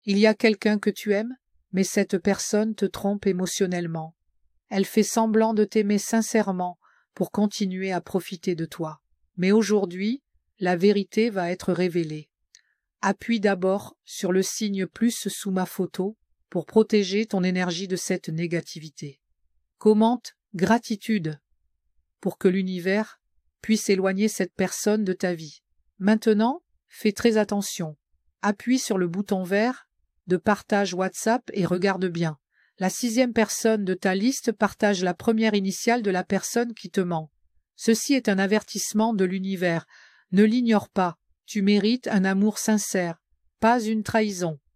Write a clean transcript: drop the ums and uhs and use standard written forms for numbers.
Il y a quelqu'un que tu aimes, mais cette personne te trompe émotionnellement. Elle fait semblant de t'aimer sincèrement pour continuer à profiter de toi. Mais aujourd'hui, la vérité va être révélée. Appuie d'abord sur le signe plus sous ma photo pour protéger ton énergie de cette négativité. Commente gratitude pour que l'univers puisse éloigner cette personne de ta vie. Maintenant, fais très attention. Appuie sur le bouton vert de partage WhatsApp et regarde bien. La 6e personne de ta liste partage la première initiale de la personne qui te ment. Ceci est un avertissement de l'univers. Ne l'ignore pas. Tu mérites un amour sincère, pas une trahison.